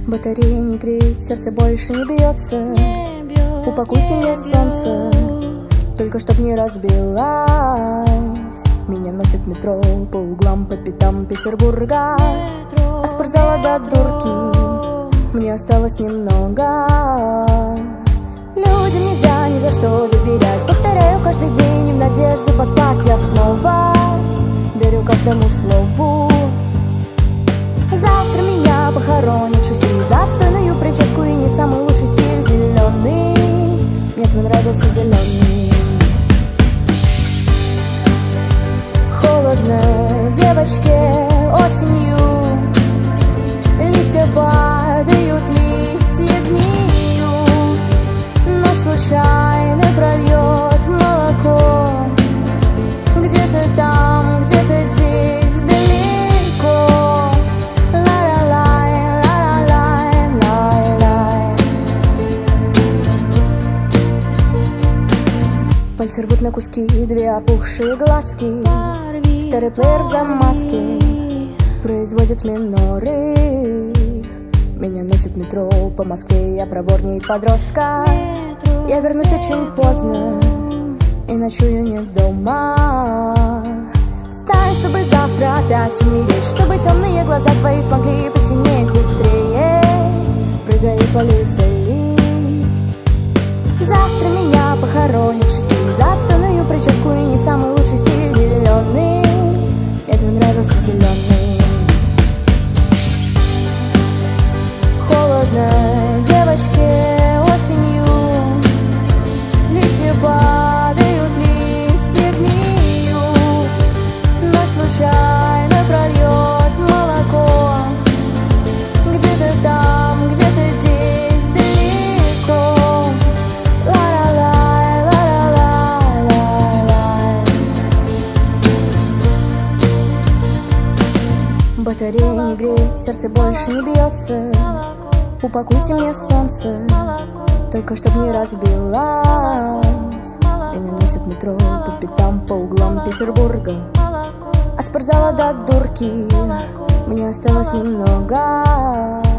Батарея не греет, сердце больше не бьется. Упакуйте мне солнце, только чтоб не разбилась. Меня носит метро по углам, по пятам Петербурга. От спортзала до дурки мне осталось немного. Людям нельзя ни за что доверять. Повторяю каждый день и в надежде поспать я снова верю каждому слову. Завтра меня похоронят шестью за отстойную прическу и не самый лучший стиль зеленый. Мне твой нравился зеленый. Холодно девочке осенью, листья падают, листья гниют. Нож случайно прольет молоко. Где-то там, где-то здесь, далеко. Ла-ла-лай, ла-ла-лай, лай-лай. Пальцы рвут на куски две опухшие глазки. Старый плеер в замазке производит миноры. Меня носит метро по Москве, я проворней подростка. Я вернусь очень поздно и ночую не дома. Встань, чтобы завтра опять умереть, чтобы темные глаза твои смогли посинеть быстрее. Прыгай по лицей. Завтра меня похоронят шестью за отстойную прическу и не самый лучший стиль зеленый. Мне твой нравился зеленый. Холодно девочке осенью, листья падают, листья гниют. Ночь случайно прольет молоко. Где-то там, где-то здесь, далеко. Ла-ла-лай, ла-ла-лай, лай-лай. Батарея не греет, сердце больше не бьется. Упакуйте мне солнце, только чтоб не разбилась. Меня носит метро по пятам, по углам Петербурга. От спортзала до дурки мне осталось немного.